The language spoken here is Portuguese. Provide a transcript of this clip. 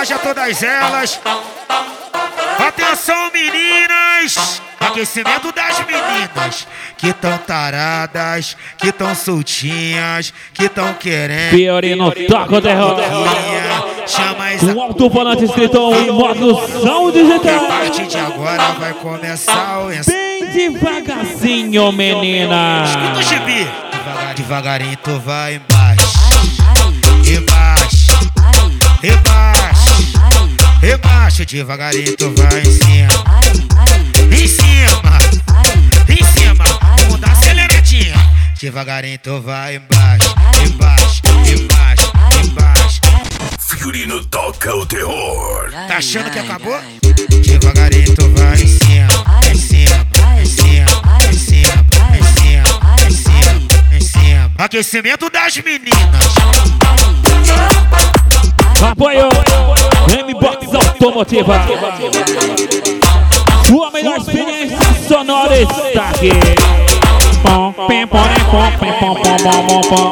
hoje a todas elas. Atenção, meninas! Aquecimento das meninas que tão taradas, que tão soltinhas, que tão querendo. Fiorino toca o terror. Chama essa. Um alto-falante escrito em modo som digital. A partir de agora vai começar o ensaio. Bem devagarzinho, menina. Escuta o gibi. Devagarinho tu vai embaixo, embaixo, embaixo, embaixo. Devagarinho tu vai em cima, em cima, em cima. Vamos dar aceleradinha. Devagarinho tu vai embaixo, embaixo, embaixo, embaixo. Fiorino toca o terror. Tá achando que acabou? Devagarinho tu vai em cima, em cima, em cima, em cima, em cima, em cima, em cima. Aquecimento das meninas. Apoio M-Box Automotiva. Sua melhor experiência sonora está aqui.